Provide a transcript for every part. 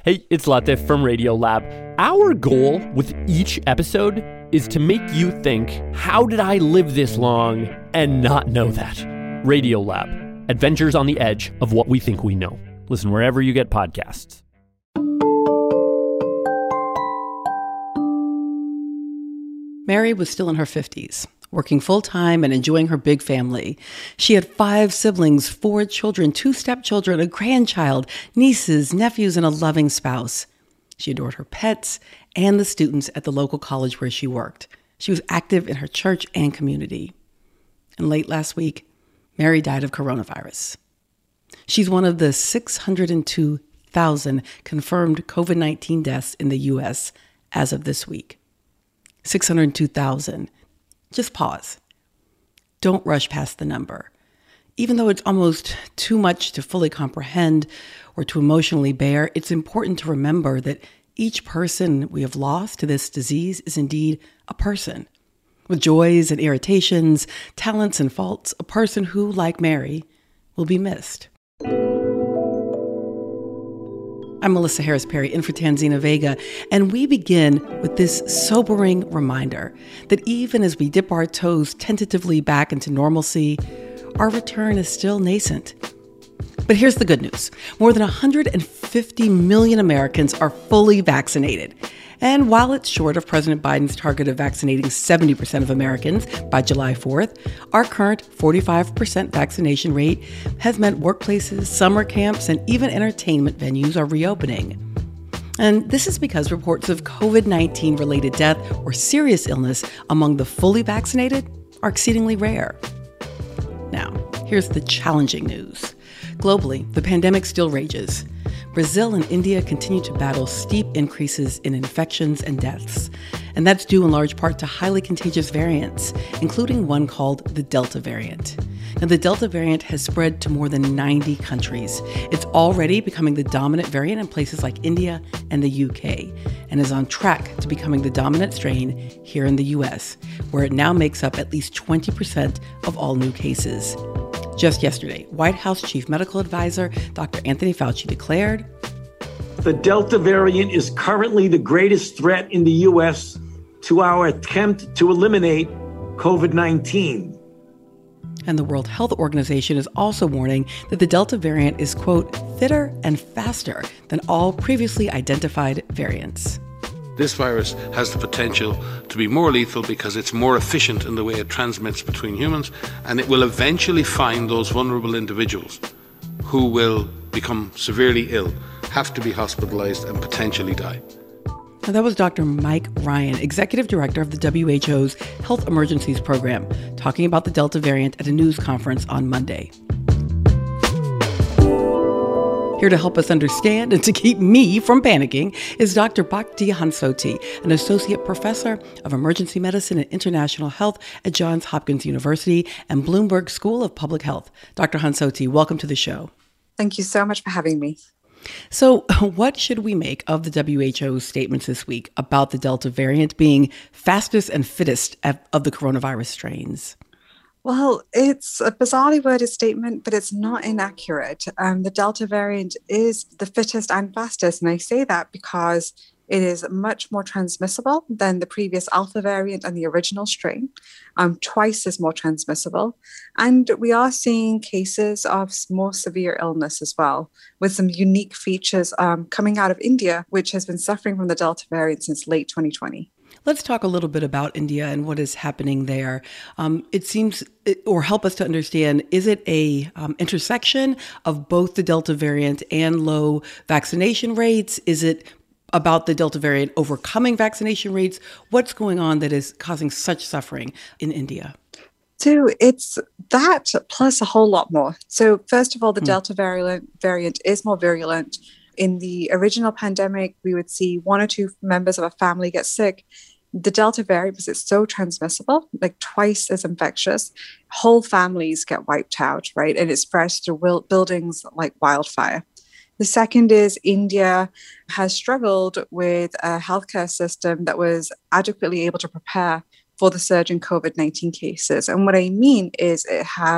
Hey, it's Latif from Radiolab. Our goal with each episode is to make you think, how did I live this long and not know that? Radiolab, adventures on the edge of what we think we know. Listen wherever you get podcasts. Mary was still in her 50s, working full-time and enjoying her big family. She had 5 siblings, 4 children, 2 stepchildren, a grandchild, nieces, nephews, and a loving spouse. She adored her pets and the students at the local college where she worked. She was active in her church and community. And late last week, Mary died of coronavirus. She's one of the 602,000 confirmed COVID-19 deaths in the U.S. as of this week. 602,000. Just pause. Don't rush past the number. Even though it's almost too much to fully comprehend or to emotionally bear, it's important to remember that each person we have lost to this disease is indeed a person, with joys and irritations, talents and faults, a person who, like Mary, will be missed. I'm Melissa Harris Perry, in for Tanzina Vega, and we begin with this sobering reminder that even as we dip our toes tentatively back into normalcy, our return is still nascent. But here's the good news. More than 150 million Americans are fully vaccinated. And while it's short of President Biden's target of vaccinating 70% of Americans by July 4th, our current 45% vaccination rate has meant workplaces, summer camps, and even entertainment venues are reopening. And this is because reports of COVID-19 related death or serious illness among the fully vaccinated are exceedingly rare. Now, here's the challenging news. Globally, the pandemic still rages. Brazil and India continue to battle steep increases in infections and deaths. And that's due in large part to highly contagious variants, including one called the Delta variant. Now, the Delta variant has spread to more than 90 countries. It's already becoming the dominant variant in places like India and the UK, and is on track to becoming the dominant strain here in the US, where it now makes up at least 20% of all new cases. Just yesterday, White House Chief Medical Advisor Dr. Anthony Fauci declared, "The Delta variant is currently the greatest threat in the U.S. to our attempt to eliminate COVID-19. And the World Health Organization is also warning that the Delta variant is, quote, fitter and faster than all previously identified variants. This virus has the potential to be more lethal because it's more efficient in the way it transmits between humans, and it will eventually find those vulnerable individuals who will become severely ill, have to be hospitalized, and potentially die." Now, that was Dr. Mike Ryan, Executive Director of the WHO's Health Emergencies Program, talking about the Delta variant at a news conference on Monday. Here to help us understand and to keep me from panicking is Dr. Bhakti Hansoti, an associate professor of emergency medicine and international health at Johns Hopkins University and Bloomberg School of Public Health. Dr. Hansoti, welcome to the show. Thank you so much for having me. So what should we make of the WHO's statements this week about the Delta variant being fastest and fittest of the coronavirus strains? Well, it's a bizarrely worded statement, but it's not inaccurate. The Delta variant is the fittest and fastest, and I say that because it is much more transmissible than the previous Alpha variant and the original strain, twice as more transmissible. And we are seeing cases of more severe illness as well, with some unique features coming out of India, which has been suffering from the Delta variant since late 2020. Let's talk a little bit about India and what is happening there. It seems, or help us to understand, is it a intersection of both the Delta variant and low vaccination rates? Is it about the Delta variant overcoming vaccination rates? What's going on that is causing such suffering in India? So it's that plus a whole lot more. So first of all, the Delta variant is more virulent. In the original pandemic, we would see 1 or 2 members of a family get sick. The Delta variant, because it's so transmissible, like twice as infectious, whole families get wiped out, right? And it spreads through buildings like wildfire. The second is India has struggled with a healthcare system that was adequately able to prepare for the surge in COVID-19 cases. And what I mean is it has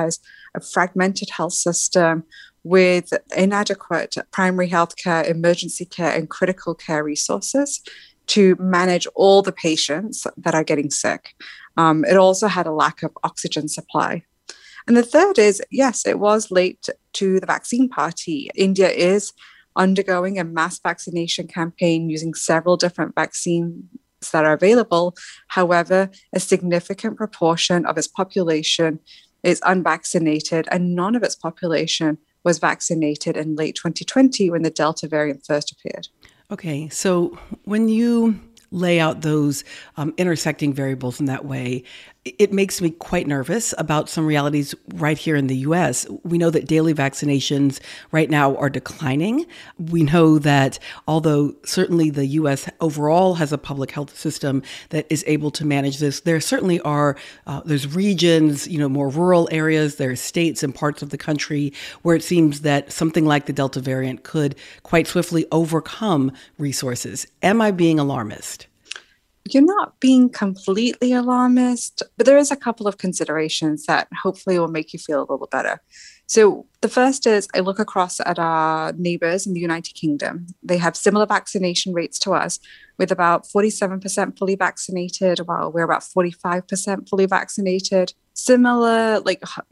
a fragmented health system with inadequate primary health care, emergency care, and critical care resources to manage all the patients that are getting sick. It also had a lack of oxygen supply. And the third is, yes, it was late to the vaccine party. India is undergoing a mass vaccination campaign using several different vaccines that are available. However, a significant proportion of its population is unvaccinated, and none of its population was vaccinated in late 2020 when the Delta variant first appeared. Okay, so when you lay out those intersecting variables in that way, it makes me quite nervous about some realities right here in the U.S. We know that daily vaccinations right now are declining. We know that although certainly the U.S. overall has a public health system that is able to manage this, there certainly are, there's regions, more rural areas, there's states and parts of the country where it seems that something like the Delta variant could quite swiftly overcome resources. Am I being alarmist? You're not being completely alarmist, but there is a couple of considerations that hopefully will make you feel a little better. So the first is I look across at our neighbors in the United Kingdom. They have similar vaccination rates to us, with about 47% fully vaccinated, while we're about 45% fully vaccinated. Similar,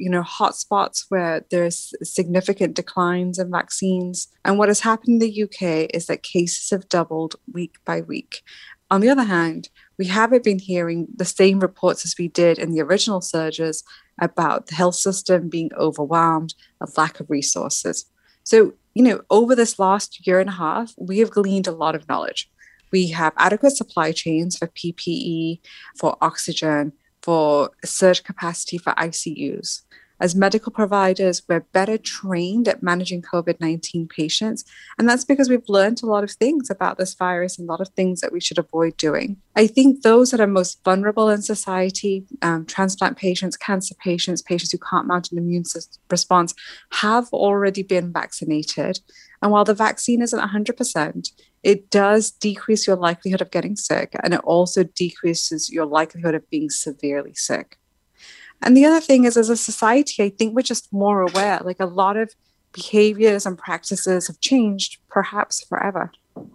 hotspots where there's significant declines in vaccines. And what has happened in the UK is that cases have doubled week by week. On the other hand, we haven't been hearing the same reports as we did in the original surges about the health system being overwhelmed, a lack of resources. So, over this last year and a half, we have gleaned a lot of knowledge. We have adequate supply chains for PPE, for oxygen, for surge capacity for ICUs. As medical providers, we're better trained at managing COVID-19 patients. And that's because we've learned a lot of things about this virus and a lot of things that we should avoid doing. I think those that are most vulnerable in society, transplant patients, cancer patients, patients who can't mount an immune response, have already been vaccinated. And while the vaccine isn't 100%, it does decrease your likelihood of getting sick. And it also decreases your likelihood of being severely sick. And the other thing is, as a society, I think we're just more aware. Like, a lot of behaviors and practices have changed, perhaps forever.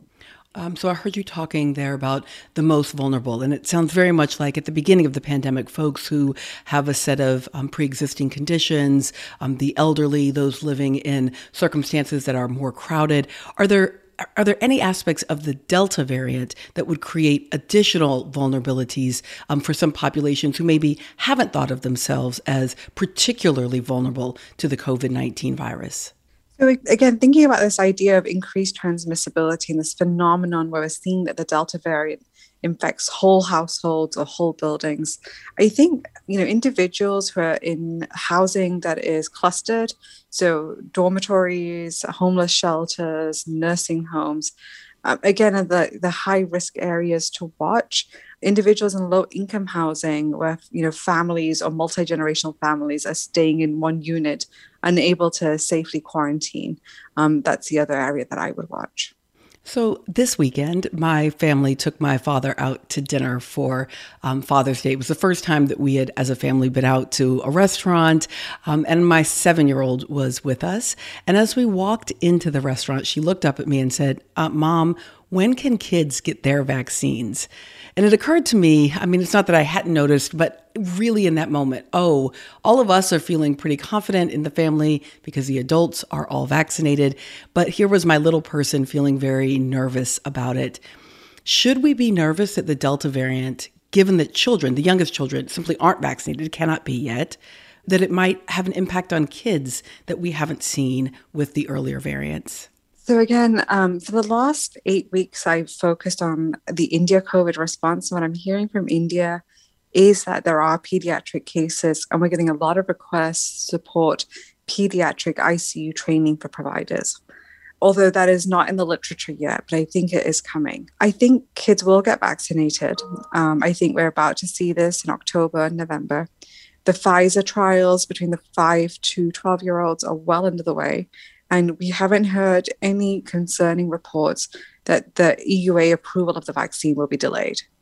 So I heard you talking there about the most vulnerable, and it sounds very much like at the beginning of the pandemic, folks who have a set of pre-existing conditions, the elderly, those living in circumstances that are more crowded. Are there any aspects of the Delta variant that would create additional vulnerabilities for some populations who maybe haven't thought of themselves as particularly vulnerable to the COVID-19 virus? So again, thinking about this idea of increased transmissibility and this phenomenon where we're seeing that the Delta variant infects whole households or whole buildings, I think, individuals who are in housing that is clustered, so dormitories, homeless shelters, nursing homes, again, are the high-risk areas to watch. Individuals in low-income housing where, families or multi-generational families are staying in one unit, unable to safely quarantine. That's the other area that I would watch. So this weekend, my family took my father out to dinner for Father's Day. It was the first time that we had, as a family, been out to a restaurant, and my 7-year-old was with us. And as we walked into the restaurant, she looked up at me and said, "Mom, when can kids get their vaccines?" And it occurred to me, it's not that I hadn't noticed, but really in that moment, all of us are feeling pretty confident in the family because the adults are all vaccinated. But here was my little person feeling very nervous about it. Should we be nervous at the Delta variant, given that children, the youngest children, simply aren't vaccinated, cannot be yet, that it might have an impact on kids that we haven't seen with the earlier variants? So again, for the last 8 weeks, I've focused on the India COVID response. What I'm hearing from India is that there are pediatric cases, and we're getting a lot of requests to support pediatric ICU training for providers. Although that is not in the literature yet, but I think it is coming. I think kids will get vaccinated. I think we're about to see this in October and November. The Pfizer trials between the 5 to 12-year-olds are well under the way. And we haven't heard any concerning reports that the EUA approval of the vaccine will be delayed.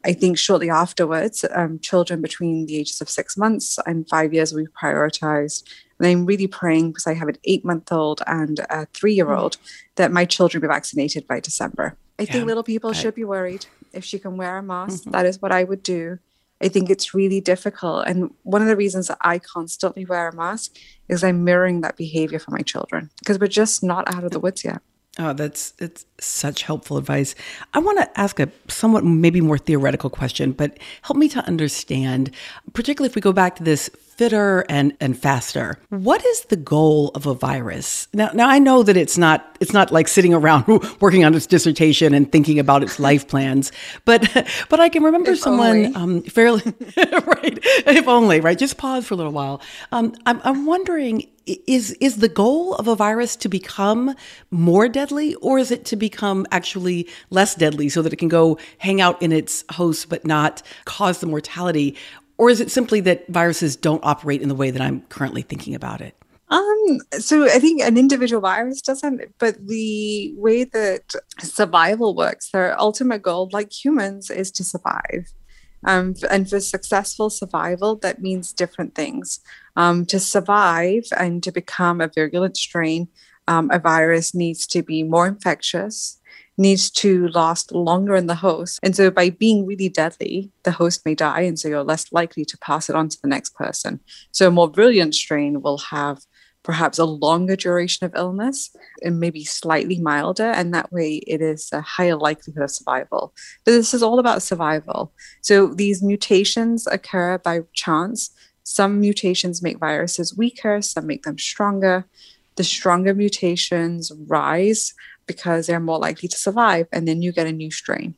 I think shortly afterwards, children between the ages of 6 months and 5 years we prioritized. And I'm really praying, because I have an 8-month-old and a 3-year-old, that my children be vaccinated by December. I think little people should be worried. If she can wear a mask, that is what I would do. I think it's really difficult. And one of the reasons that I constantly wear a mask is I'm mirroring that behavior for my children, because we're just not out of the woods yet. Oh, it's such helpful advice. I want to ask a somewhat maybe more theoretical question, but help me to understand, particularly if we go back to this fitter and faster. What is the goal of a virus? Now I know that it's not like sitting around working on its dissertation and thinking about its life plans, but I can remember someone fairly right. If only, right? Just pause for a little while. I'm wondering, is the goal of a virus to become more deadly, or is it to become actually less deadly so that it can go hang out in its host but not cause the mortality? Or is it simply that viruses don't operate in the way that I'm currently thinking about it? So I think an individual virus doesn't, but the way that survival works, their ultimate goal, like humans, is to survive. And for successful survival, that means different things. To survive and to become a virulent strain, a virus needs to be more infectious, needs to last longer in the host. And so by being really deadly, the host may die, and so you're less likely to pass it on to the next person. So a more virulent strain will have perhaps a longer duration of illness and maybe slightly milder, and that way it is a higher likelihood of survival. But this is all about survival. So these mutations occur by chance. Some mutations make viruses weaker, some make them stronger. The stronger mutations rise because they're more likely to survive, and then you get a new strain.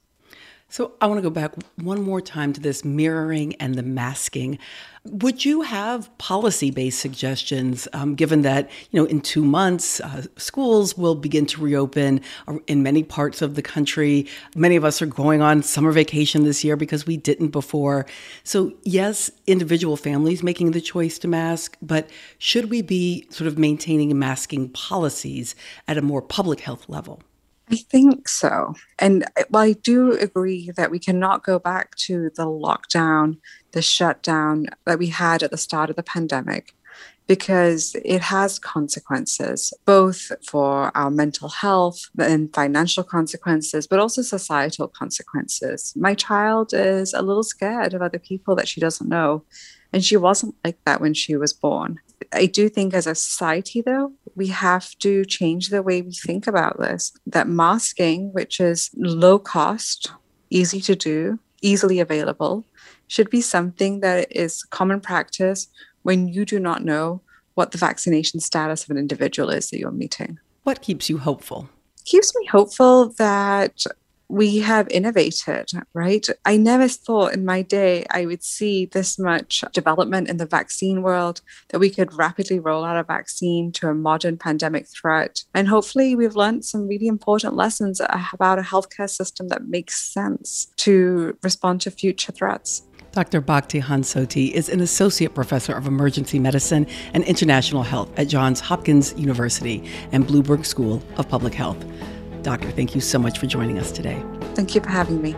So I want to go back one more time to this mirroring and the masking. Would you have policy-based suggestions, given that, in 2 months, schools will begin to reopen in many parts of the country? Many of us are going on summer vacation this year because we didn't before. So yes, individual families making the choice to mask, but should we be sort of maintaining masking policies at a more public health level? I think so. And while I do agree that we cannot go back to the lockdown, the shutdown that we had at the start of the pandemic, because it has consequences, both for our mental health and financial consequences, but also societal consequences. My child is a little scared of other people that she doesn't know, and she wasn't like that when she was born. I do think as a society, though, we have to change the way we think about this, that masking, which is low cost, easy to do, easily available, should be something that is common practice when you do not know what the vaccination status of an individual is that you're meeting. What keeps you hopeful? Keeps me hopeful that we have innovated, right? I never thought in my day I would see this much development in the vaccine world, that we could rapidly roll out a vaccine to a modern pandemic threat. And hopefully we've learned some really important lessons about a healthcare system that makes sense to respond to future threats. Dr. Bhakti Hansoti is an associate professor of emergency medicine and international health at Johns Hopkins University and Bloomberg School of Public Health. Doctor, thank you so much for joining us today. Thank you for having me.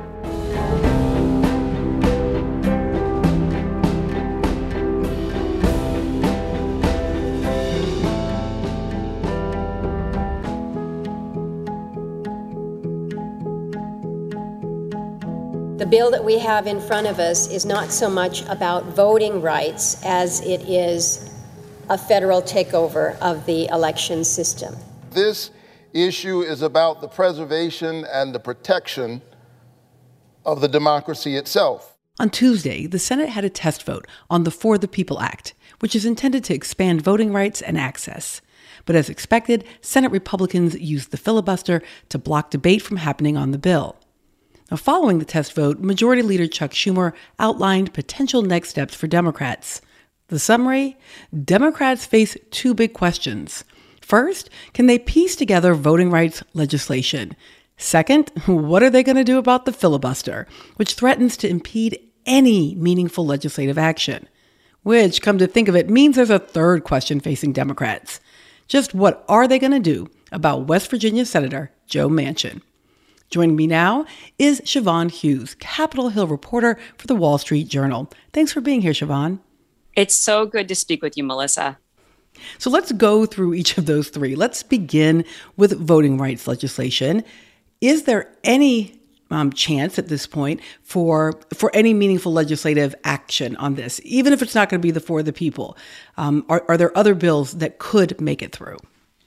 The bill that we have in front of us is not so much about voting rights as it is a federal takeover of the election system. This issue is about the preservation and the protection of the democracy itself. On Tuesday, the Senate had a test vote on the For the People Act, which is intended to expand voting rights and access. But as expected, Senate Republicans used the filibuster to block debate from happening on the bill. Now, following the test vote, Majority Leader Chuck Schumer outlined potential next steps for Democrats. The summary? Democrats face two big questions. First, can they piece together voting rights legislation? Second, what are they going to do about the filibuster, which threatens to impede any meaningful legislative action? Which, come to think of it, means there's a third question facing Democrats. Just what are they going to do about West Virginia Senator Joe Manchin? Joining me now is Siobhan Hughes, Capitol Hill reporter for the Wall Street Journal. Thanks for being here, Siobhan. It's so good to speak with you, Melissa. So let's go through each of those three. Let's begin with voting rights legislation. Is there any chance at this point for any meaningful legislative action on this, even if it's not going to be for the people? Are there other bills that could make it through?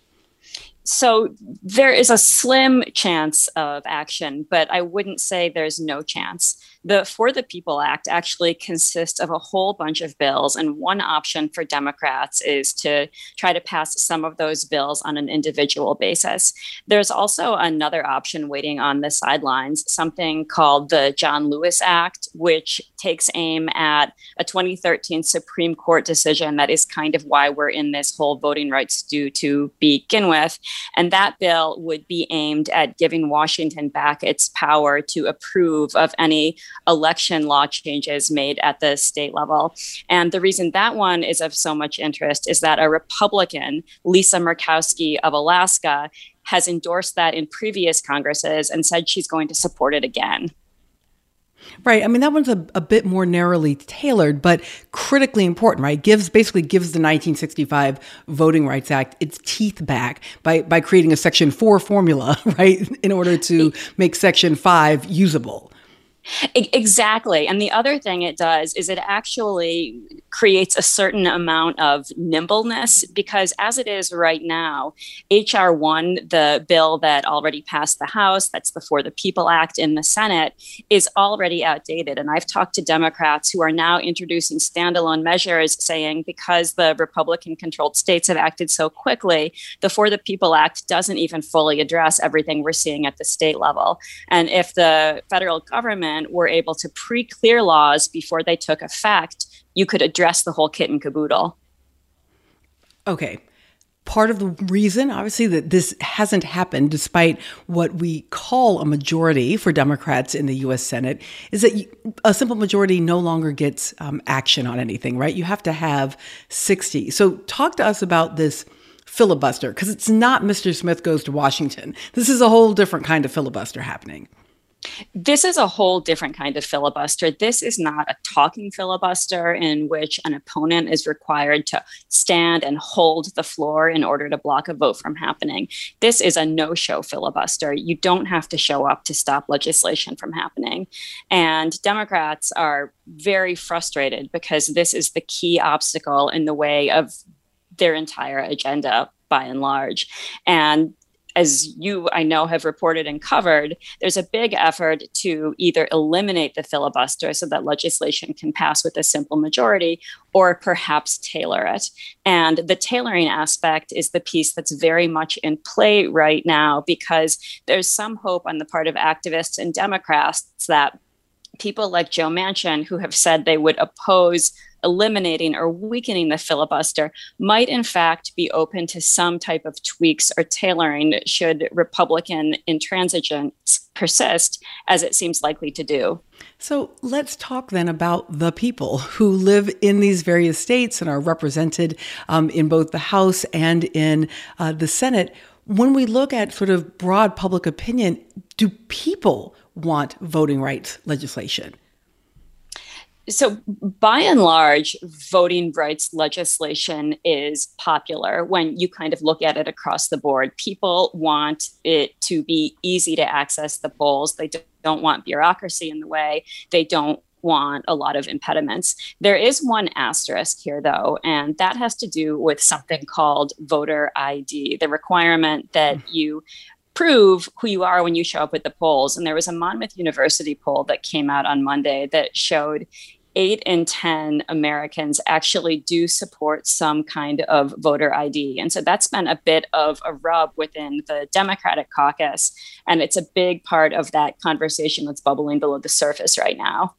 So there is a slim chance of action, but I wouldn't say there's no chance. The For the People Act actually consists of a whole bunch of bills, and one option for Democrats is to try to pass some of those bills on an individual basis. There's also another option waiting on the sidelines, something called the John Lewis Act, which takes aim at a 2013 Supreme Court decision that is kind of why we're in this whole voting rights stew to begin with. And that bill would be aimed at giving Washington back its power to approve of any election law changes made at the state level. And the reason that one is of so much interest is that a Republican, Lisa Murkowski of Alaska, has endorsed that in previous Congresses and said she's going to support it again. Right. I mean, that one's a bit more narrowly tailored, but critically important, right? Basically gives the 1965 Voting Rights Act its teeth back by creating a Section 4 formula, right, in order to make Section 5 usable. Exactly. And the other thing it does is it actually creates a certain amount of nimbleness, because as it is right now, H.R. 1, the bill that already passed the House, that's the For the People Act in the Senate, is already outdated. And I've talked to Democrats who are now introducing standalone measures saying because the Republican-controlled states have acted so quickly, the For the People Act doesn't even fully address everything we're seeing at the state level. And if the federal government were able to pre-clear laws before they took effect, you could address the whole kit and caboodle. Okay. Part of the reason, obviously, that this hasn't happened, despite what we call a majority for Democrats in the U.S. Senate, is that a simple majority no longer gets action on anything, right? You have to have 60. So talk to us about this filibuster, because it's not Mr. Smith goes to Washington. This is a whole different kind of filibuster happening. This is a whole different kind of filibuster. This is not a talking filibuster in which an opponent is required to stand and hold the floor in order to block a vote from happening. This is a no-show filibuster. You don't have to show up to stop legislation from happening. And Democrats are very frustrated because this is the key obstacle in the way of their entire agenda, by and large. And as you, I know, have reported and covered, there's a big effort to either eliminate the filibuster so that legislation can pass with a simple majority, or perhaps tailor it. And the tailoring aspect is the piece that's very much in play right now, because there's some hope on the part of activists and Democrats that people like Joe Manchin, who have said they would oppose eliminating or weakening the filibuster, might in fact be open to some type of tweaks or tailoring should Republican intransigence persist, as it seems likely to do. So let's talk then about the people who live in these various states and are represented in both the House and in the Senate. When we look at sort of broad public opinion, do people want voting rights legislation? So by and large, voting rights legislation is popular when you kind of look at it across the board. People want it to be easy to access the polls. They don't want bureaucracy in the way. They don't want a lot of impediments. There is one asterisk here, though, and that has to do with something called voter ID, the requirement that you prove who you are when you show up at the polls. And there was a Monmouth University poll that came out on Monday that showed 8 in 10 Americans actually do support some kind of voter ID. And so that's been a bit of a rub within the Democratic caucus. And it's a big part of that conversation that's bubbling below the surface right now.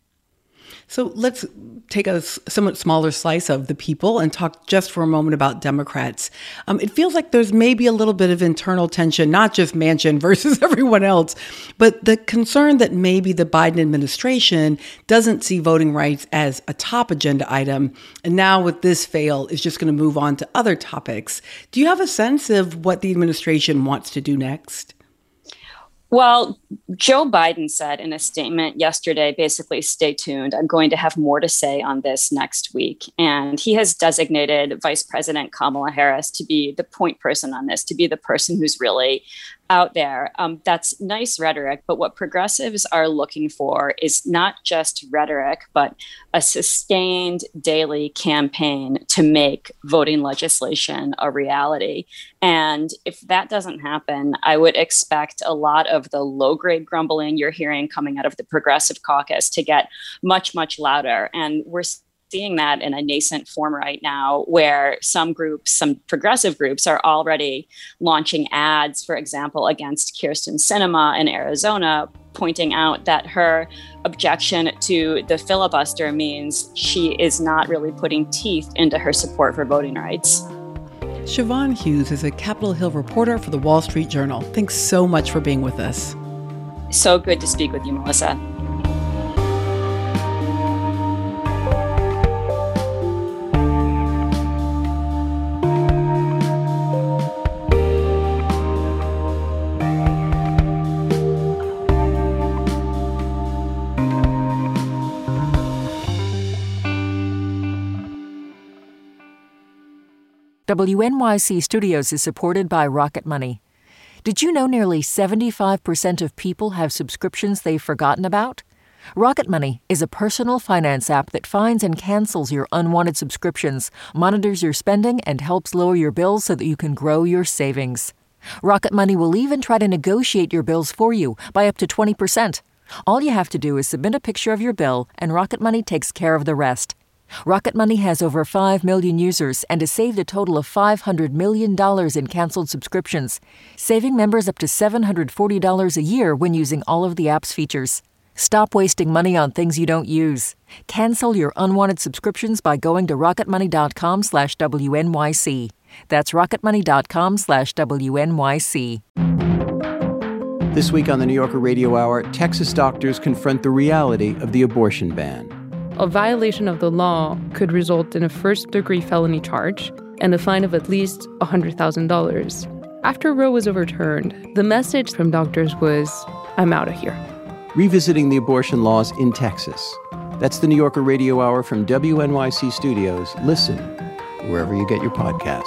So let's take a somewhat smaller slice of the people and talk just for a moment about Democrats. It feels like there's maybe a little bit of internal tension, not just Manchin versus everyone else, but the concern that maybe the Biden administration doesn't see voting rights as a top agenda item. And now with this fail, is just going to move on to other topics. Do you have a sense of what the administration wants to do next? Well, Joe Biden said in a statement yesterday, basically, stay tuned. I'm going to have more to say on this next week. And he has designated Vice President Kamala Harris to be the point person on this, to be the person who's really out there. That's nice rhetoric, but what progressives are looking for is not just rhetoric, but a sustained daily campaign to make voting legislation a reality. And if that doesn't happen, I would expect a lot of the low-grade grumbling you're hearing coming out of the Progressive Caucus to get much, much louder. And we're seeing that in a nascent form right now, where some groups, some progressive groups, are already launching ads, for example, against Kyrsten Sinema in Arizona, pointing out that her objection to the filibuster means she is not really putting teeth into her support for voting rights. Siobhan Hughes is a Capitol Hill reporter for the Wall Street Journal. Thanks so much for being with us. So good to speak with you, Melissa. WNYC Studios is supported by Rocket Money. Did you know nearly 75% of people have subscriptions they've forgotten about? Rocket Money is a personal finance app that finds and cancels your unwanted subscriptions, monitors your spending, and helps lower your bills so that you can grow your savings. Rocket Money will even try to negotiate your bills for you by up to 20%. All you have to do is submit a picture of your bill, and Rocket Money takes care of the rest. Rocket Money has over 5 million users and has saved a total of $500 million in canceled subscriptions, saving members up to $740 a year when using all of the app's features. Stop wasting money on things you don't use. Cancel your unwanted subscriptions by going to rocketmoney.com/WNYC. That's rocketmoney.com/WNYC. This week on the New Yorker Radio Hour, Texas doctors confront the reality of the abortion ban. A violation of the law could result in a first-degree felony charge and a fine of at least $100,000. After Roe was overturned, the message from doctors was, I'm out of here. Revisiting the abortion laws in Texas. That's the New Yorker Radio Hour from WNYC Studios. Listen wherever you get your podcasts.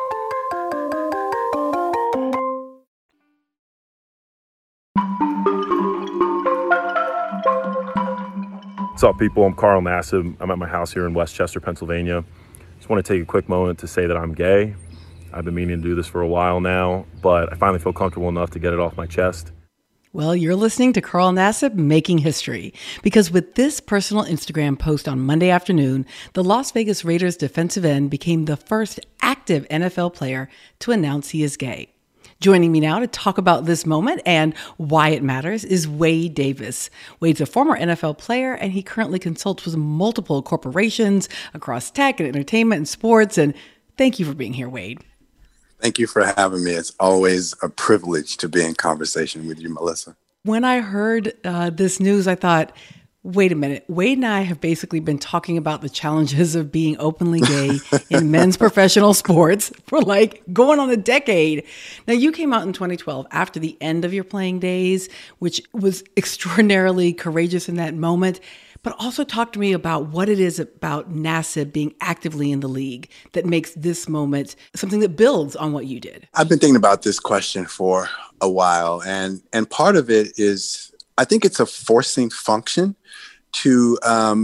What's up, people? I'm Carl Nassib. I'm at my house here in Westchester, Pennsylvania. Just want to take a quick moment to say that I'm gay. I've been meaning to do this for a while now, but I finally feel comfortable enough to get it off my chest. Well, you're listening to Carl Nassib making history, because with this personal Instagram post on Monday afternoon, the Las Vegas Raiders defensive end became the first active NFL player to announce he is gay. Joining me now to talk about this moment and why it matters is Wade Davis. Wade's a former NFL player, and he currently consults with multiple corporations across tech and entertainment and sports. And thank you for being here, Wade. Thank you for having me. It's always a privilege to be in conversation with you, Melissa. When I heard this news, I thought, wait a minute. Wade and I have basically been talking about the challenges of being openly gay in men's professional sports for like going on a decade. Now, you came out in 2012 after the end of your playing days, which was extraordinarily courageous in that moment. But also talk to me about what it is about Nassib being actively in the league that makes this moment something that builds on what you did. I've been thinking about this question for a while, and part of it is, I think it's a forcing function to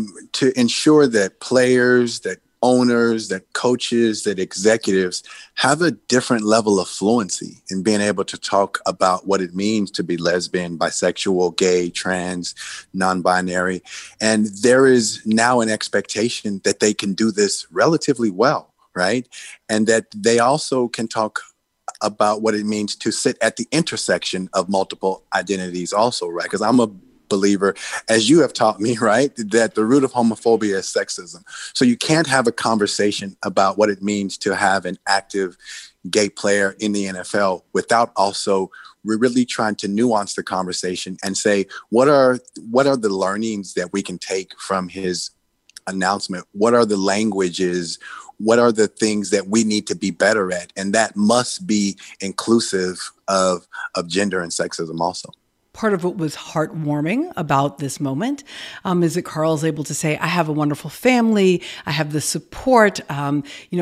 ensure that players, that owners, that coaches, that executives have a different level of fluency in being able to talk about what it means to be lesbian, bisexual, gay, trans, non-binary. And there is now an expectation that they can do this relatively well, right? And that they also can talk about what it means to sit at the intersection of multiple identities also, right? Because I'm a believer, as you have taught me, right, that the root of homophobia is sexism. So you can't have a conversation about what it means to have an active gay player in the NFL without also really trying to nuance the conversation and say, what are the learnings that we can take from his announcement? What are the languages? What are the things that we need to be better at? And that must be inclusive of gender and sexism also. part of what was heartwarming about this moment is that Carl's able to say, I have a wonderful family. I have the support. I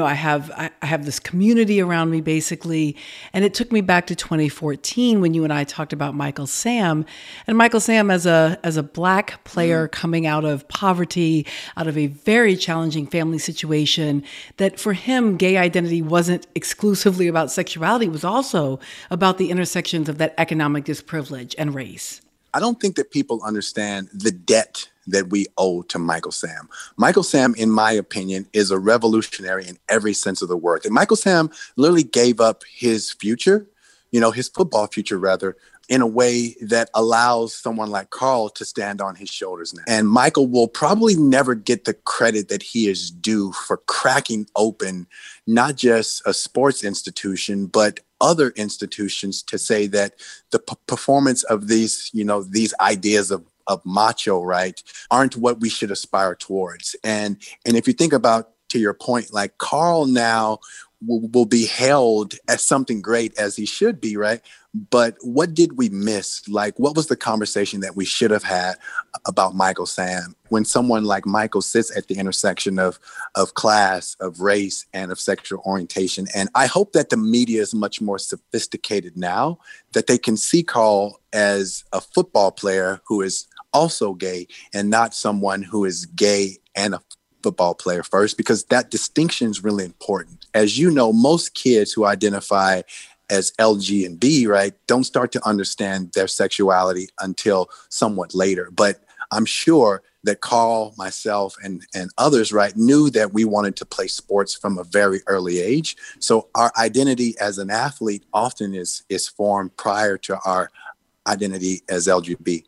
have this community around me, basically. And it took me back to 2014 when you and I talked about Michael Sam. And Michael Sam, as a Black player coming out of poverty, out of a very challenging family situation, that for him, gay identity wasn't exclusively about sexuality. It was also about the intersections of that economic disprivilege and race. I don't think that people understand the debt that we owe to Michael Sam. Michael Sam, in my opinion, is a revolutionary in every sense of the word. And Michael Sam literally gave up his future, his football future rather, in a way that allows someone like Carl to stand on his shoulders now. And Michael will probably never get the credit that he is due for cracking open not just a sports institution, but other institutions to say that the performance of these ideas of macho, right, aren't what we should aspire towards. And if you think about, to your point, like Carl now will be held as something great, as he should be, right? But what did we miss? Like, what was the conversation that we should have had about Michael Sam when someone like Michael sits at the intersection of class, of race, and of sexual orientation? And I hope that the media is much more sophisticated now, that they can see Carl as a football player who is also gay and not someone who is gay and a football player first, because that distinction is really important. As you know, most kids who identify as LG and B, right, don't start to understand their sexuality until somewhat later. But I'm sure that Carl, myself, and others, right, knew that we wanted to play sports from a very early age. So our identity as an athlete often is formed prior to our identity as LGBT.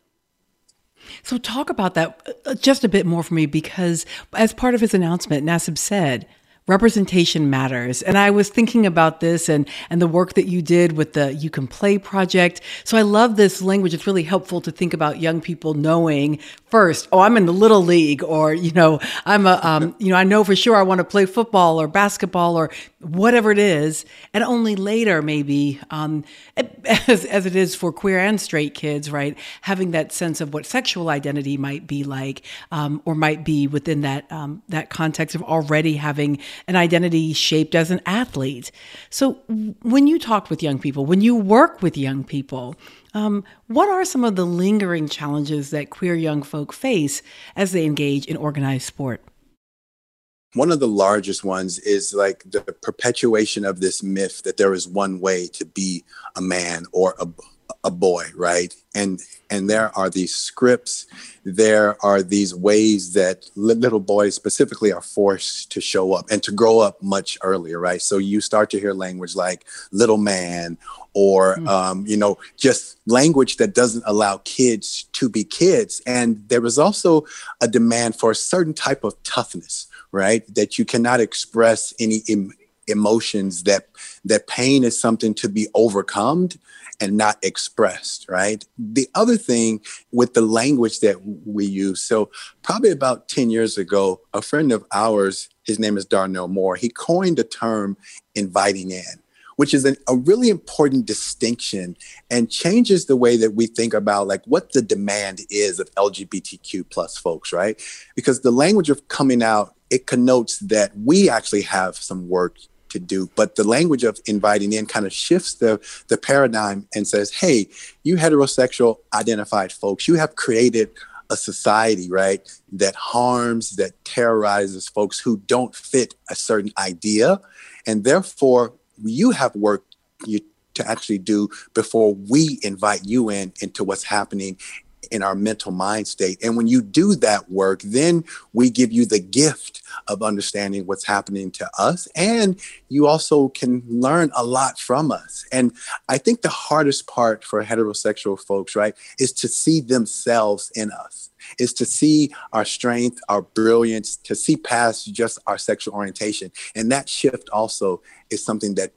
So talk about that just a bit more for me, because as part of his announcement, Nassib said, representation matters. And I was thinking about this and the work that you did with the You Can Play project. So I love this language. It's really helpful to think about young people knowing first, I'm in the little league, or, I'm I know for sure I want to play football or basketball or whatever it is. And only later, maybe, as it is for queer and straight kids, right, having that sense of what sexual identity might be like, or might be within that context of already having an identity shaped as an athlete. So when you talk with young people, when you work with young people, what are some of the lingering challenges that queer young folk face as they engage in organized sport? One of the largest ones is like the perpetuation of this myth that there is one way to be a man or a boy, right? And there are these scripts, there are these ways that little boys specifically are forced to show up and to grow up much earlier, right? So you start to hear language like little man, or, just language that doesn't allow kids to be kids. And there was also a demand for a certain type of toughness, right? That you cannot express any emotions, that pain is something to be overcome and not expressed, right? The other thing with the language that we use, so probably about 10 years ago, a friend of ours, his name is Darnell Moore, he coined the term inviting in, which is a really important distinction and changes the way that we think about like what the demand is of LGBTQ plus folks, right? Because the language of coming out, it connotes that we actually have some work to do, but the language of inviting in kind of shifts the paradigm and says, hey, you heterosexual identified folks, you have created a society, right, that harms, that terrorizes folks who don't fit a certain idea. And therefore, you have work to actually do before we invite you into what's happening in our mental mind state. And when you do that work, then we give you the gift of understanding what's happening to us. And you also can learn a lot from us. And I think the hardest part for heterosexual folks, right, is to see themselves in us, is to see our strength, our brilliance, to see past just our sexual orientation. And that shift also is something that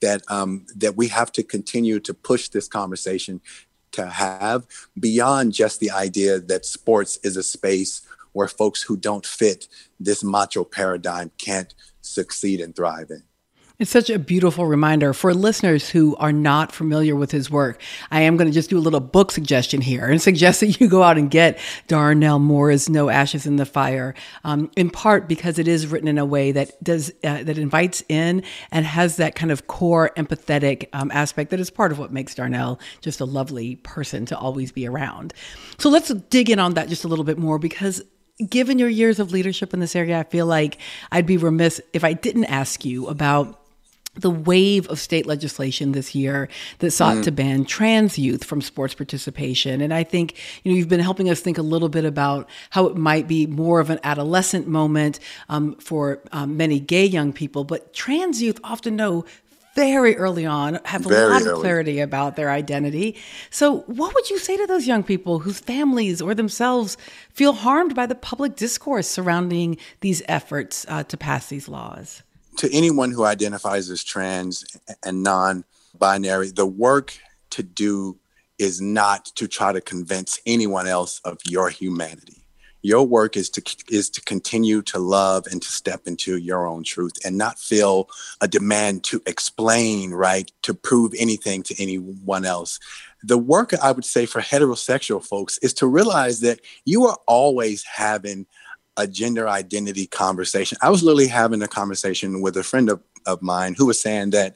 we have to continue to push this conversation to have beyond just the idea that sports is a space where folks who don't fit this macho paradigm can't succeed and thrive in. It's such a beautiful reminder for listeners who are not familiar with his work. I am going to just do a little book suggestion here and suggest that you go out and get Darnell Moore's No Ashes in the Fire, in part because it is written in a way that that invites in and has that kind of core empathetic aspect that is part of what makes Darnell just a lovely person to always be around. So let's dig in on that just a little bit more, because given your years of leadership in this area, I feel like I'd be remiss if I didn't ask you about the wave of state legislation this year that sought to ban trans youth from sports participation. And I think, you've been helping us think a little bit about how it might be more of an adolescent moment for many gay young people, but trans youth often know very early on, have a lot of clarity about their identity. So what would you say to those young people whose families or themselves feel harmed by the public discourse surrounding these efforts to pass these laws? To anyone who identifies as trans and non-binary, the work to do is not to try to convince anyone else of your humanity. Your work is to continue to love and to step into your own truth and not feel a demand to explain, right, to prove anything to anyone else. The work, I would say, for heterosexual folks is to realize that you are always having a gender identity conversation. I was literally having a conversation with a friend of mine who was saying that,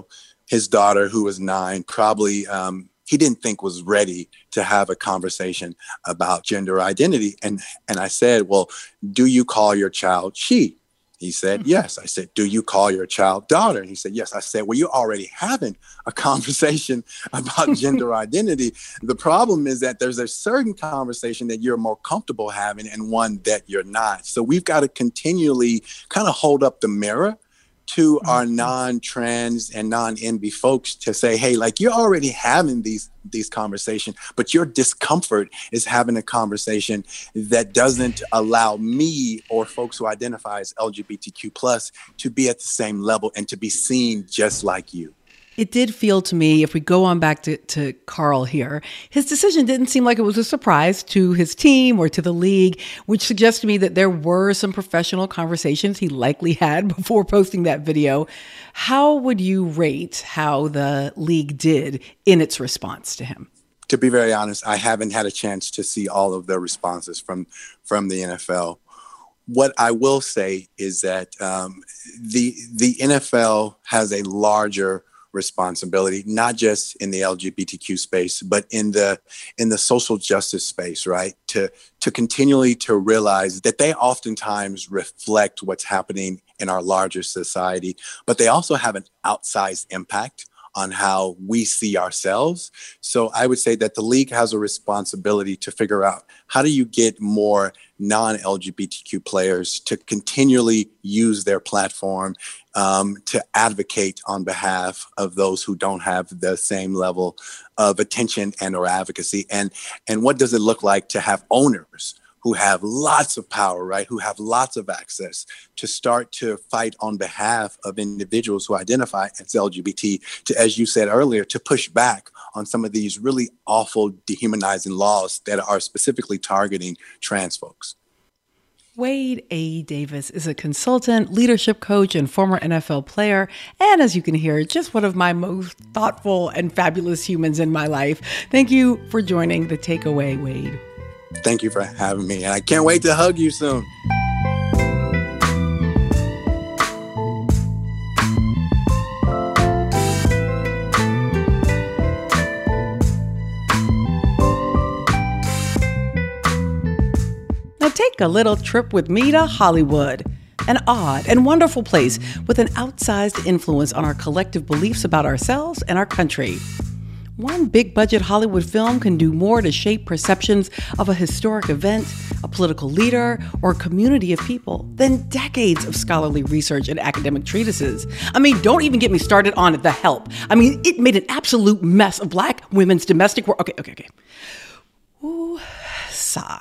his daughter, who was 9, probably he didn't think was ready to have a conversation about gender identity. And I said, well, do you call your child she? He said, yes. I said, do you call your child daughter? And he said, yes. I said, well, you're already having a conversation about gender identity. The problem is that there's a certain conversation that you're more comfortable having and one that you're not. So we've got to continually kind of hold up the mirror to our non-trans and non-NB folks to say, hey, like, you're already having these conversations, but your discomfort is having a conversation that doesn't allow me or folks who identify as LGBTQ+ to be at the same level and to be seen just like you. It did feel to me, if we go on back to Carl here, his decision didn't seem like it was a surprise to his team or to the league, which suggests to me that there were some professional conversations he likely had before posting that video. How would you rate how the league did in its response to him? To be very honest, I haven't had a chance to see all of the responses from the NFL. What I will say is that the NFL has a larger responsibility, not just in the LGBTQ space, but in the social justice space, right? To continually to realize that they oftentimes reflect what's happening in our larger society, but they also have an outsized impact on how we see ourselves. So I would say that the league has a responsibility to figure out, how do you get more non-LGBTQ players to continually use their platform to advocate on behalf of those who don't have the same level of attention and or advocacy? And what does it look like to have owners who have lots of power, right, who have lots of access to start to fight on behalf of individuals who identify as LGBT, to, as you said earlier, to push back on some of these really awful, dehumanizing laws that are specifically targeting trans folks? Wade A. Davis is a consultant, leadership coach, and former NFL player. And as you can hear, just one of my most thoughtful and fabulous humans in my life. Thank you for joining The Takeaway, Wade. Thank you for having me. And I can't wait to hug you soon. Now take a little trip with me to Hollywood, an odd and wonderful place with an outsized influence on our collective beliefs about ourselves and our country. One big-budget Hollywood film can do more to shape perceptions of a historic event, a political leader, or a community of people than decades of scholarly research and academic treatises. I mean, don't even get me started on The Help. I mean, it made an absolute mess of Black women's domestic work. Okay. Ooh, sigh.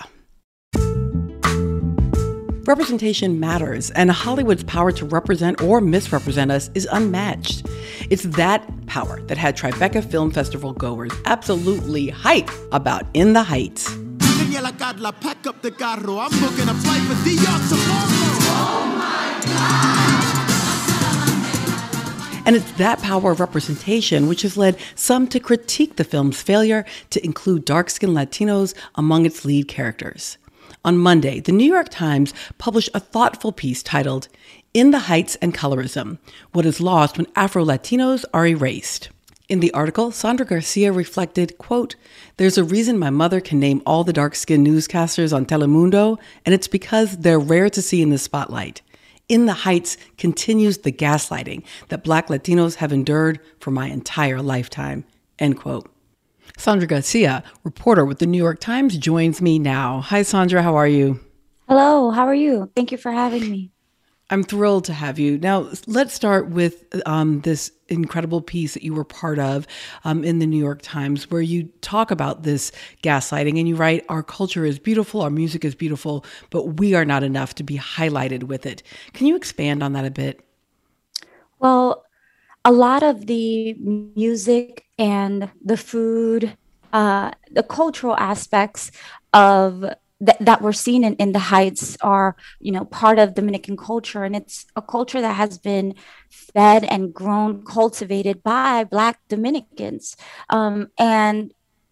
Representation matters, and Hollywood's power to represent or misrepresent us is unmatched. It's that power that had Tribeca Film Festival goers absolutely hype about In the Heights. Pack up the carro. I'm booking a flight for New York tomorrow. Oh my God. And it's that power of representation which has led some to critique the film's failure to include dark-skinned Latinos among its lead characters. On Monday, the New York Times published a thoughtful piece titled, "In the Heights and Colorism: What is Lost When Afro-Latinos Are Erased." In the article, Sandra Garcia reflected, quote, "There's a reason my mother can name all the dark-skinned newscasters on Telemundo, and it's because they're rare to see in the spotlight. In the Heights continues the gaslighting that Black Latinos have endured for my entire lifetime," end quote. Sandra Garcia, reporter with the New York Times, joins me now. Hi, Sandra. How are you? Hello. How are you? Thank you for having me. I'm thrilled to have you. Now, let's start with this incredible piece that you were part of in the New York Times, where you talk about this gaslighting and you write, "Our culture is beautiful, our music is beautiful, but we are not enough to be highlighted with it." Can you expand on that a bit? Well, a lot of the music and the food, the cultural aspects of that we're seeing in the Heights are, part of Dominican culture. And it's a culture that has been fed and grown, cultivated by Black Dominicans. And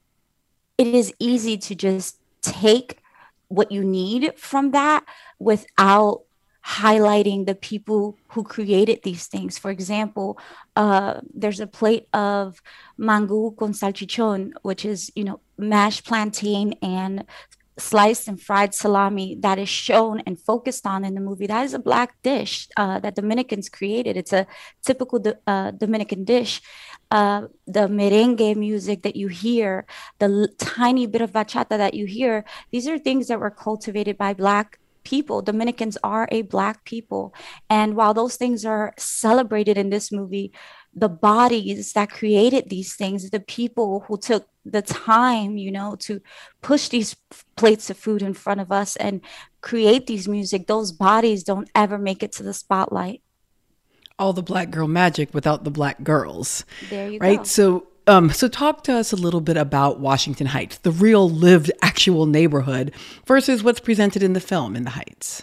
it is easy to just take what you need from that without highlighting the people who created these things. For example, there's a plate of mango con salchichon, which is, mashed plantain and sliced and fried salami that is shown and focused on in the movie. That is a Black dish that Dominicans created. It's a typical Dominican dish. The merengue music that you hear, the tiny bit of bachata that you hear, these are things that were cultivated by Black people. Dominicans are a Black people. And while those things are celebrated in this movie, the bodies that created these things, the people who took the time, to push these plates of food in front of us and create these music, those bodies don't ever make it to the spotlight. All the Black girl magic without the Black girls. There you right? go. So talk to us a little bit about Washington Heights, the real lived actual neighborhood versus what's presented in the film in the Heights.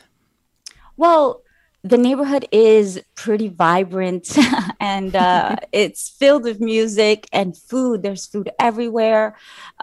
Well, the neighborhood is pretty vibrant and it's filled with music and food. There's food everywhere.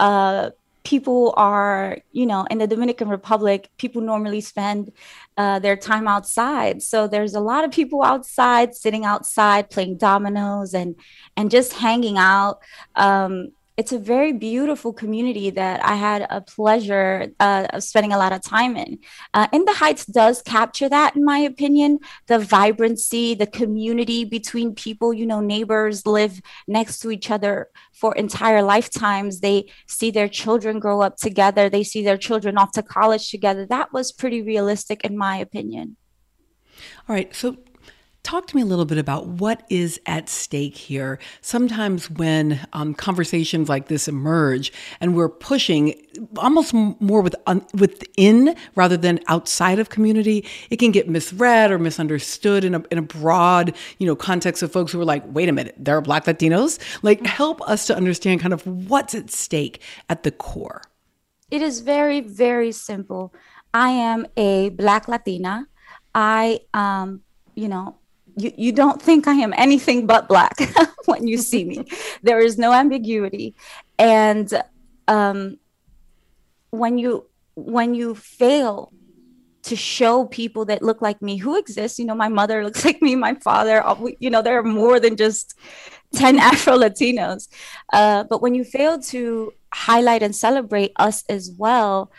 People are, in the Dominican Republic, people normally spend their time outside. So there's a lot of people outside, sitting outside, playing dominoes and just hanging out. It's a very beautiful community that I had a pleasure of spending a lot of time in. In the Heights does capture that, in my opinion, the vibrancy, the community between people. Neighbors live next to each other for entire lifetimes. They see their children grow up together. They see their children off to college together. That was pretty realistic, in my opinion. All right. So talk to me a little bit about what is at stake here. Sometimes when conversations like this emerge and we're pushing almost more within rather than outside of community, it can get misread or misunderstood in a broad, context of folks who are like, wait a minute, there are Black Latinos? Like, help us to understand kind of what's at stake at the core. It is very, very simple. I am a Black Latina. I, You don't think I am anything but Black when you see me. There is no ambiguity. And when you fail to show people that look like me who exist, my mother looks like me, my father, there are more than just 10 Afro-Latinos. But when you fail to highlight and celebrate us as well,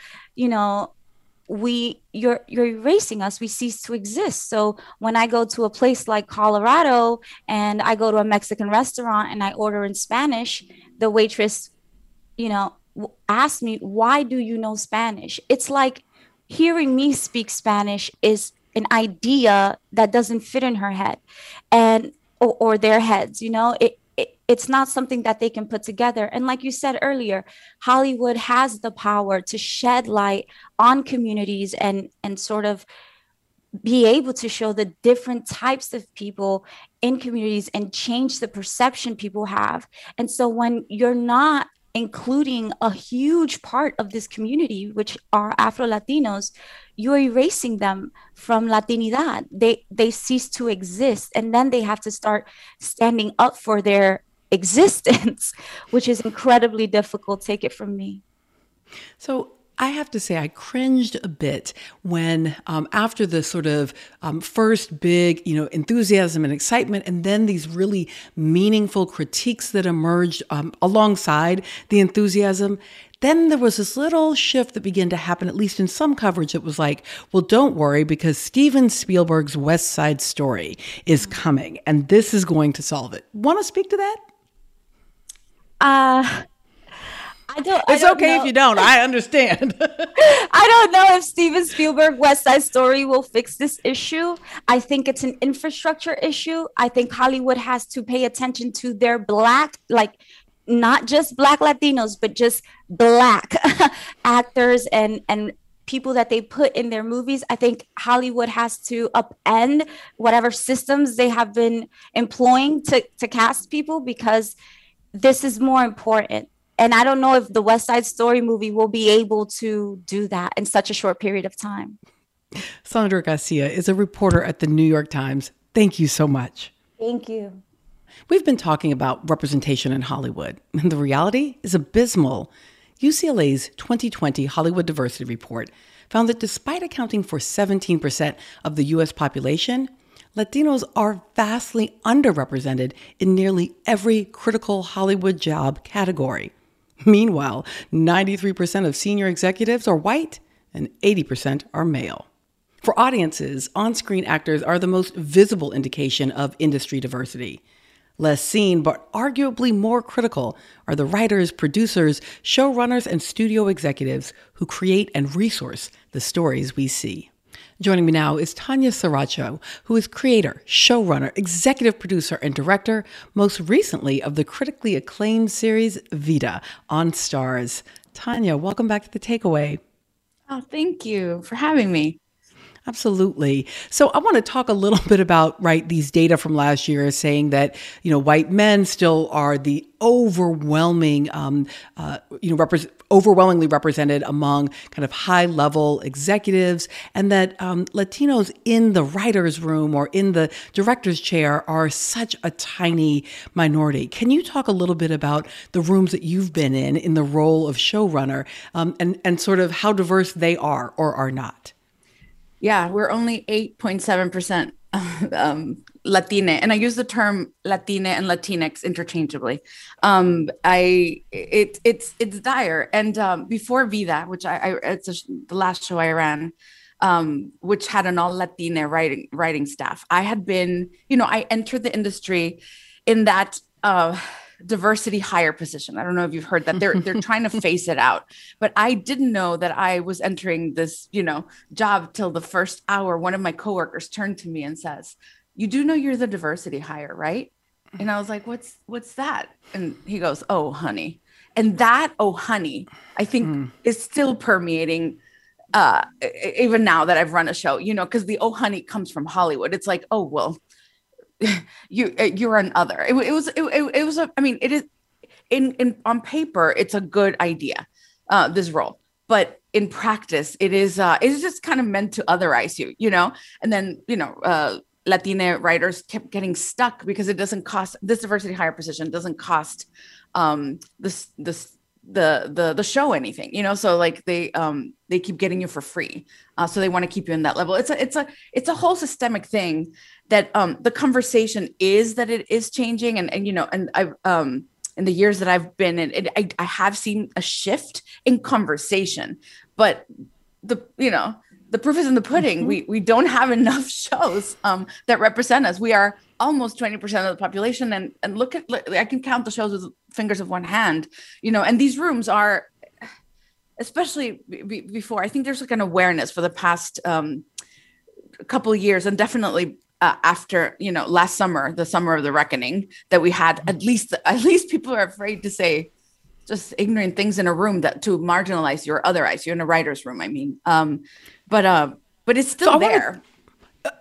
you're erasing us. We cease to exist. So when I go to a place like Colorado and I go to a Mexican restaurant and I order in Spanish, the waitress, asks me, why do you know Spanish? It's like hearing me speak Spanish is an idea that doesn't fit in her head or their heads. It's not something that they can put together. And like you said earlier, Hollywood has the power to shed light on communities and sort of be able to show the different types of people in communities and change the perception people have. And so when you're not including a huge part of this community, which are Afro-Latinos, you're erasing them from Latinidad. They cease to exist, and then they have to start standing up for their existence, which is incredibly difficult. Take it from me. So I have to say, I cringed a bit when, after the sort of first big, enthusiasm and excitement, and then these really meaningful critiques that emerged alongside the enthusiasm, then there was this little shift that began to happen, at least in some coverage. It was like, well, don't worry, because Steven Spielberg's West Side Story is coming, and this is going to solve it. Want to speak to that? It's okay if you don't. I understand. I don't know if Steven Spielberg West Side Story will fix this issue. I think it's an infrastructure issue. I think Hollywood has to pay attention to their Black, not just Black Latinos, but just Black actors and people that they put in their movies. I think Hollywood has to upend whatever systems they have been employing to cast people, because this is more important. And I don't know if the West Side Story movie will be able to do that in such a short period of time. Sandra Garcia is a reporter at the New York Times. Thank you so much. Thank you. We've been talking about representation in Hollywood, and the reality is abysmal. UCLA's 2020 Hollywood Diversity Report found that despite accounting for 17% of the U.S. population, Latinos are vastly underrepresented in nearly every critical Hollywood job category. Meanwhile, 93% of senior executives are white and 80% are male. For audiences, on-screen actors are the most visible indication of industry diversity. Less seen, but arguably more critical, are the writers, producers, showrunners, and studio executives who create and resource the stories we see. Joining me now is Tanya Saracho, who is creator, showrunner, executive producer, and director, most recently of the critically acclaimed series Vida on Starz. Tanya, welcome back to The Takeaway. Oh, thank you for having me. Absolutely. So I want to talk a little bit about, these data from last year saying that, white men still are the overwhelmingly represented among kind of high-level executives, and that Latinos in the writer's room or in the director's chair are such a tiny minority. Can you talk a little bit about the rooms that you've been in the role of showrunner, and sort of how diverse they are or are not? Yeah, we're only 8.7% Latina, and I use the term Latina and Latinx interchangeably. It's dire. And before Vida, which it's the last show I ran, which had an all Latina writing staff. I had been, I entered the industry in that diversity hire position. I don't know if you've heard that they're trying to phase it out, but I didn't know that I was entering this, job till the first hour. One of my coworkers turned to me and says, "You do know you're the diversity hire, right?" And I was like, what's that? And he goes, "Oh, honey." And that, "Oh, honey," I think is still permeating even now that I've run a show, because the "oh, honey" comes from Hollywood. It's like, oh, well, you're an other. It is on paper, it's a good idea, this role, but in practice, it's just kind of meant to otherize you, and then, Latina writers kept getting stuck because it doesn't cost, this diversity hire position doesn't cost the show anything, so like they keep getting you for free, so they want to keep you in that level. It's a whole systemic thing that the conversation is that it is changing, and I've in the years that I've been in it, I have seen a shift in conversation, but the proof is in the pudding. We don't have enough shows that represent us. We are almost 20% of the population, and look, I can count the shows with fingers of one hand, and these rooms are, especially before, I think there's like an awareness for the past couple of years, and definitely after, last summer, the summer of the reckoning, that we had at least people are afraid to say just ignorant things in a room to marginalize you or otherize you in a writer's room. I mean, but it's still there.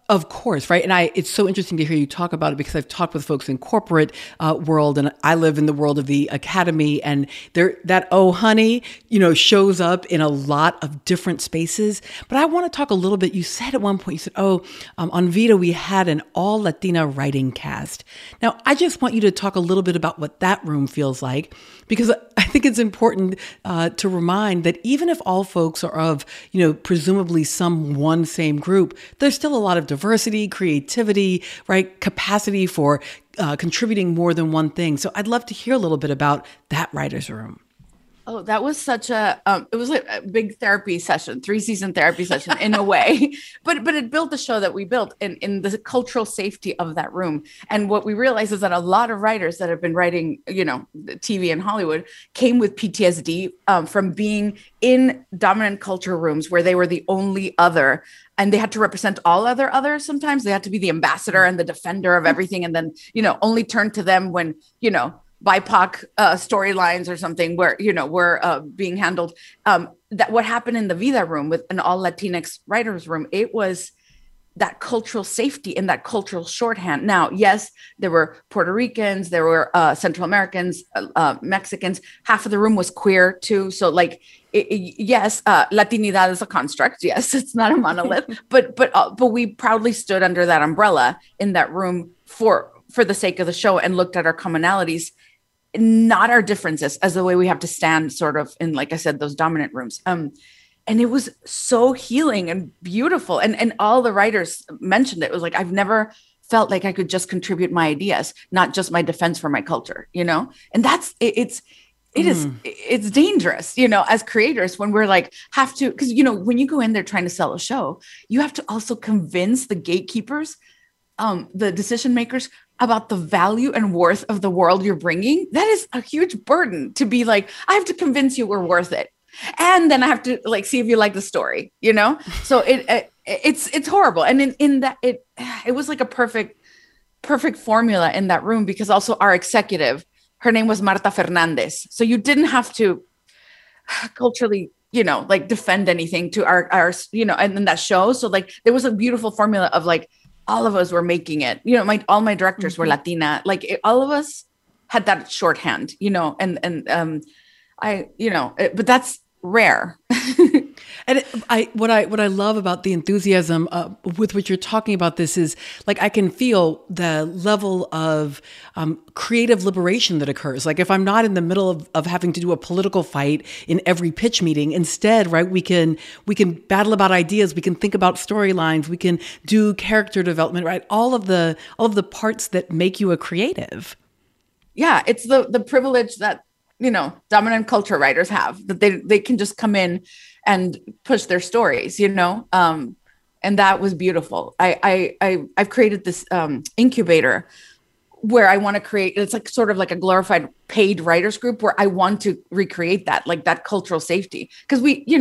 Of course, right? And it's so interesting to hear you talk about it because I've talked with folks in corporate world, and I live in the world of the academy, and that "Oh honey," shows up in a lot of different spaces. But I want to talk a little bit. You said at one point, you said, on Vida we had an all Latina writing cast. Now, I just want you to talk a little bit about what that room feels like, because I think it's important to remind that even if all folks are of, presumably some one same group, there's still a lot of diversity, creativity, right? Capacity for contributing more than one thing. So I'd love to hear a little bit about that writer's room. Oh, that was such it was like a big therapy session, 3-season therapy session in a way, but it built the show that we built in the cultural safety of that room. And what we realized is that a lot of writers that have been writing, TV in Hollywood came with PTSD from being in dominant culture rooms where they were the only other, and they had to represent all others. Sometimes they had to be the ambassador and the defender of everything. And then, only turn to them when, BIPOC storylines or something were being handled. That what happened in the Vida room with an all Latinx writers room, it was that cultural safety and that cultural shorthand. Now, yes, there were Puerto Ricans, there were Central Americans, Mexicans. Half of the room was queer too. So yes, Latinidad is a construct. Yes, it's not a monolith, but we proudly stood under that umbrella in that room for the sake of the show and looked at our commonalities, not our differences, as the way we have to stand sort of in, like I said, those dominant rooms. And it was so healing and beautiful. And all the writers mentioned it. It was like, I've never felt like I could just contribute my ideas, not just my defense for my culture, and that's, it's dangerous, as creators, when we're like, have to, because, when you go in there trying to sell a show, you have to also convince the gatekeepers, the decision makers, about the value and worth of the world you're bringing. That is a huge burden to be like, I have to convince you we're worth it. And then I have to see if you like the story, So it's horrible. And in that, it was like a perfect formula in that room, because also our executive, her name was Marta Fernandez. So you didn't have to culturally, defend anything to our, and in that show. So there was a beautiful formula of all of us were making it, all my directors were Latina, all of us had that shorthand, but that's rare. And what I love about the enthusiasm with which you're talking about this is I can feel the level of creative liberation that occurs. If I'm not in the middle of having to do a political fight in every pitch meeting, instead, right, we can battle about ideas, we can think about storylines, we can do character development, right? All of the parts that make you a creative. Yeah, it's the privilege that dominant culture writers have, that they can just come in and push their stories, and that was beautiful. I've created this incubator where I want to create, it's sort of like a glorified paid writers group where I want to recreate that, that cultural safety. Because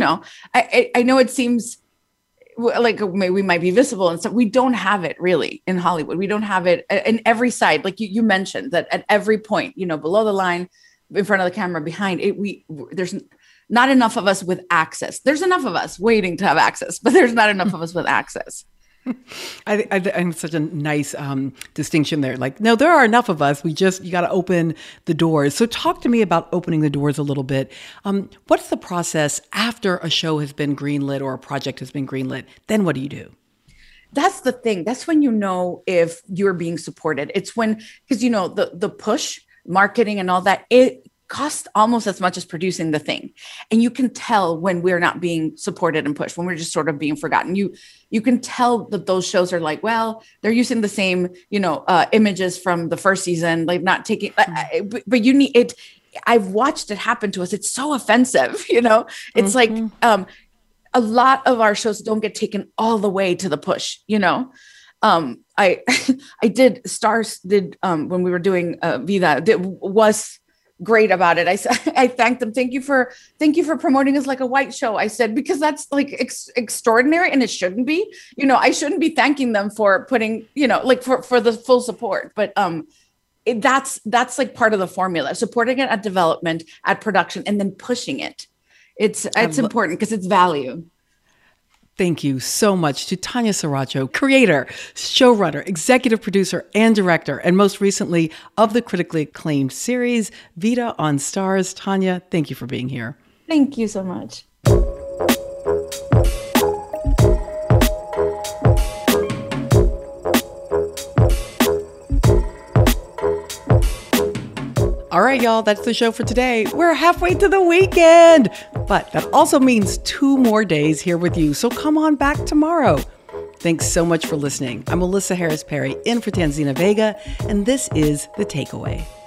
I know it seems like we might be visible and stuff. We don't have it really in Hollywood. We don't have it in every side. Like you mentioned that at every point, below the line, in front of the camera, behind it, there's not enough of us with access. There's enough of us waiting to have access, but there's not enough of us with access. I think such a nice distinction there. No, there are enough of us. You got to open the doors. So talk to me about opening the doors a little bit. What's the process after a show has been greenlit or a project has been greenlit? Then what do you do? That's the thing. That's when if you're being supported. It's when, because the push, marketing and all that, it costs almost as much as producing the thing. And you can tell when we're not being supported and pushed, when we're just sort of being forgotten. You can tell that those shows are they're using the same, images from the first season, not taking, but you need it. I've watched it happen to us. It's so offensive, it's a lot of our shows don't get taken all the way to the push, I did Stars did when we were doing Vida was great about it. I thanked them. Thank you for promoting us like a white show. I said, because that's extraordinary and it shouldn't be. I shouldn't be thanking them for putting for the full support. But that's part of the formula, supporting it at development, at production, and then pushing it. It's important because it's value. Thank you so much to Tanya Saracho, creator, showrunner, executive producer, and director, and most recently of the critically acclaimed series, Vida on Starz. Tanya, thank you for being here. Thank you so much. All right, y'all, that's the show for today. We're halfway to the weekend, but that also means 2 more days here with you. So come on back tomorrow. Thanks so much for listening. I'm Melissa Harris Perry in for Tanzina Vega, and this is The Takeaway.